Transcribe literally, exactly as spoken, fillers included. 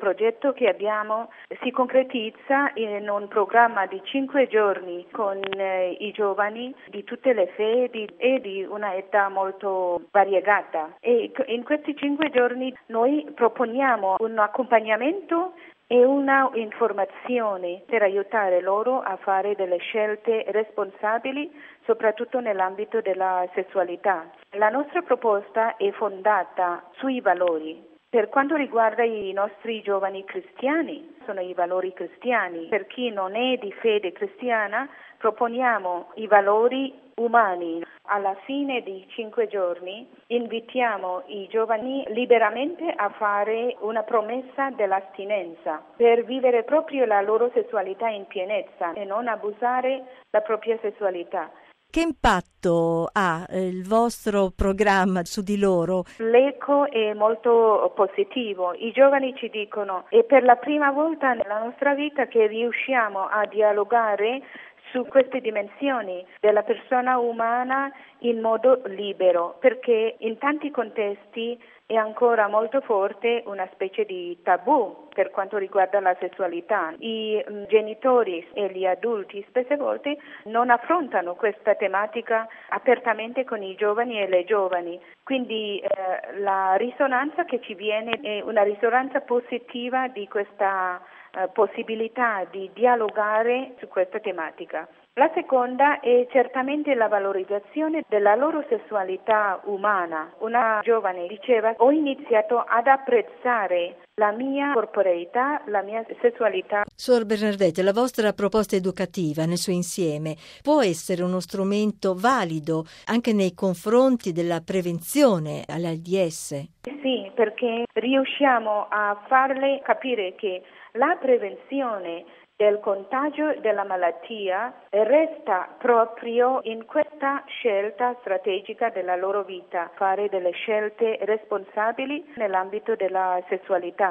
progetto che abbiamo si concretizza in un programma di cinque giorni con eh, i giovani di tutte le fedi e di una età molto variegata. E in questi cinque giorni noi proponiamo un accompagnamento e una informazione per aiutare loro a fare delle scelte responsabili, soprattutto nell'ambito della sessualità. La nostra proposta è fondata sui valori. Per quanto riguarda i nostri giovani cristiani, sono i valori cristiani. Per chi non è di fede cristiana, proponiamo i valori umani. Alla fine dei cinque giorni invitiamo i giovani liberamente a fare una promessa dell'astinenza per vivere proprio la loro sessualità in pienezza e non abusare la propria sessualità. Che impatto ha eh, il vostro programma su di loro? L'eco è molto positivo. I giovani ci dicono: è per la prima volta nella nostra vita che riusciamo a dialogare su queste dimensioni della persona umana in modo libero, perché in tanti contesti è ancora molto forte una specie di tabù per quanto riguarda la sessualità. I mm, genitori e gli adulti spesse volte non affrontano questa tematica apertamente con i giovani e le giovani, quindi eh, la risonanza che ci viene è una risonanza positiva di questa eh, possibilità di dialogare su questa tematica. La seconda è certamente la valorizzazione della loro sessualità umana. Una giovane diceva: ho iniziato ad apprezzare la mia corporeità, la mia sessualità. Suor Bernardete, la vostra proposta educativa nel suo insieme può essere uno strumento valido anche nei confronti della prevenzione all'AIDS? Sì, perché riusciamo a farle capire che la prevenzione del contagio della malattia resta proprio in questa scelta strategica della loro vita, fare delle scelte responsabili nell'ambito della sessualità.